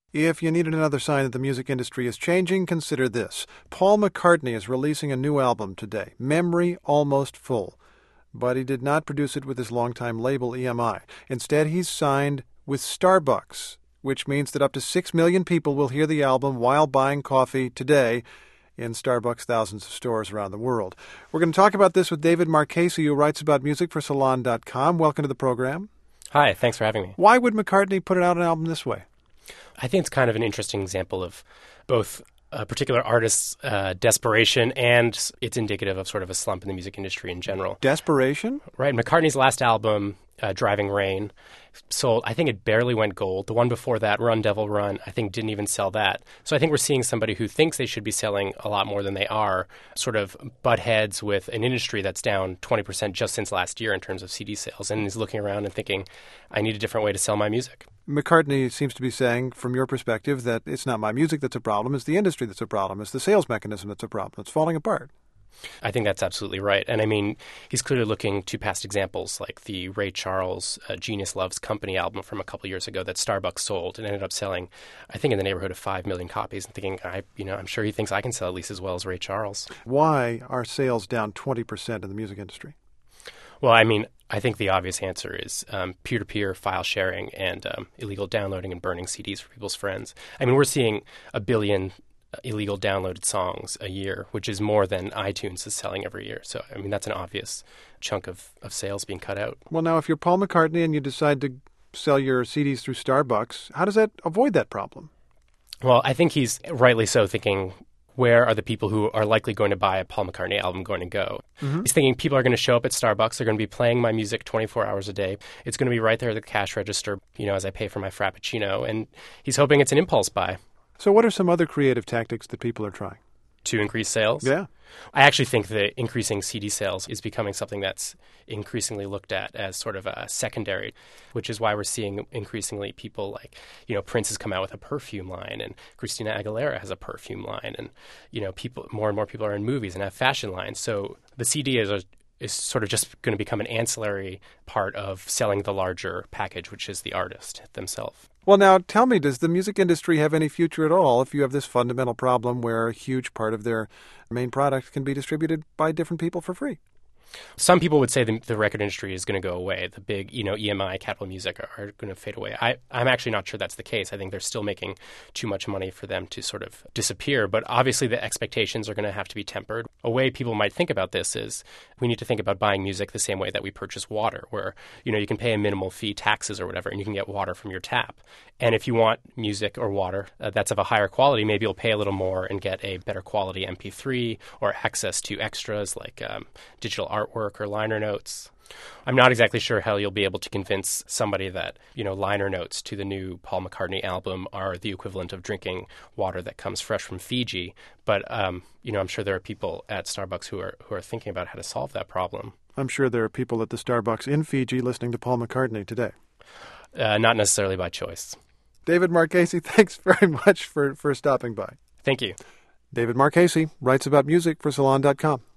If you needed another sign that the music industry is changing, consider this. Paul McCartney is releasing a new album today, Memory Almost Full. But he did not produce it with his longtime label EMI. Instead, he's signed with Starbucks, which means that up to 6 million people will hear the album while buying coffee today in Starbucks' thousands of stores around the world. We're going to talk about this with David Marchese, who writes about music for Salon.com. Welcome to the program. Hi, thanks for having me. Why would McCartney put out an album this way? I think it's kind of an interesting example of both a particular artist's desperation and it's indicative of sort of a slump in the music industry in general. Desperation? Right. McCartney's last album, Driving Rain, sold, I think it barely went gold. The one before that, Run Devil Run, I think didn't even sell that. So I think we're seeing somebody who thinks they should be selling a lot more than they are, sort of butt heads with an industry that's down 20% just since last year in terms of CD sales, and is looking around and thinking, I need a different way to sell my music. McCartney seems to be saying, from your perspective, that it's not my music that's a problem, it's the industry that's a problem, it's the sales mechanism that's a problem, it's falling apart. I think that's absolutely right. And I mean, he's clearly looking to past examples like the Ray Charles Genius Loves Company album from a couple years ago that Starbucks sold and ended up selling, I think, in the neighborhood of 5 million copies, and thinking, I'm sure he thinks I can sell at least as well as Ray Charles. Why are sales down 20% in the music industry? Well, I mean, I think the obvious answer is peer-to-peer file sharing and illegal downloading and burning CDs for people's friends. I mean, we're seeing 1 billion illegal downloaded songs a year, which is more than iTunes is selling every year. So, I mean, that's an obvious chunk of sales being cut out. Well, now, if you're Paul McCartney and you decide to sell your CDs through Starbucks, how does that avoid that problem? Well, I think he's rightly so thinking, where are the people who are likely going to buy a Paul McCartney album going to go? Mm-hmm. He's thinking people are going to show up at Starbucks. They're going to be playing my music 24 hours a day. It's going to be right there at the cash register, as I pay for my Frappuccino. And he's hoping it's an impulse buy. So what are some other creative tactics that people are trying? To increase sales? Yeah. I actually think that increasing CD sales is becoming something that's increasingly looked at as sort of a secondary, which is why we're seeing increasingly people like, Prince has come out with a perfume line, and Christina Aguilera has a perfume line, and, more and more people are in movies and have fashion lines. So the CD is sort of just going to become an ancillary part of selling the larger package, which is the artist themselves. Well, now, tell me, does the music industry have any future at all if you have this fundamental problem where a huge part of their main product can be distributed by different people for free? Some people would say the record industry is going to go away. The big, EMI, Capitol Music are going to fade away. I'm actually not sure that's the case. I think they're still making too much money for them to sort of disappear. But obviously the expectations are going to have to be tempered. A way people might think about this is we need to think about buying music the same way that we purchase water, where, you can pay a minimal fee, taxes or whatever, and you can get water from your tap. And if you want music or water that's of a higher quality, maybe you'll pay a little more and get a better quality MP3 or access to extras like digital artwork or liner notes. I'm not exactly sure how you'll be able to convince somebody that, liner notes to the new Paul McCartney album are the equivalent of drinking water that comes fresh from Fiji. But, I'm sure there are people at Starbucks who are thinking about how to solve that problem. I'm sure there are people at the Starbucks in Fiji listening to Paul McCartney today. Not necessarily by choice. David Marchese, thanks very much for stopping by. Thank you. David Marchese writes about music for Salon.com.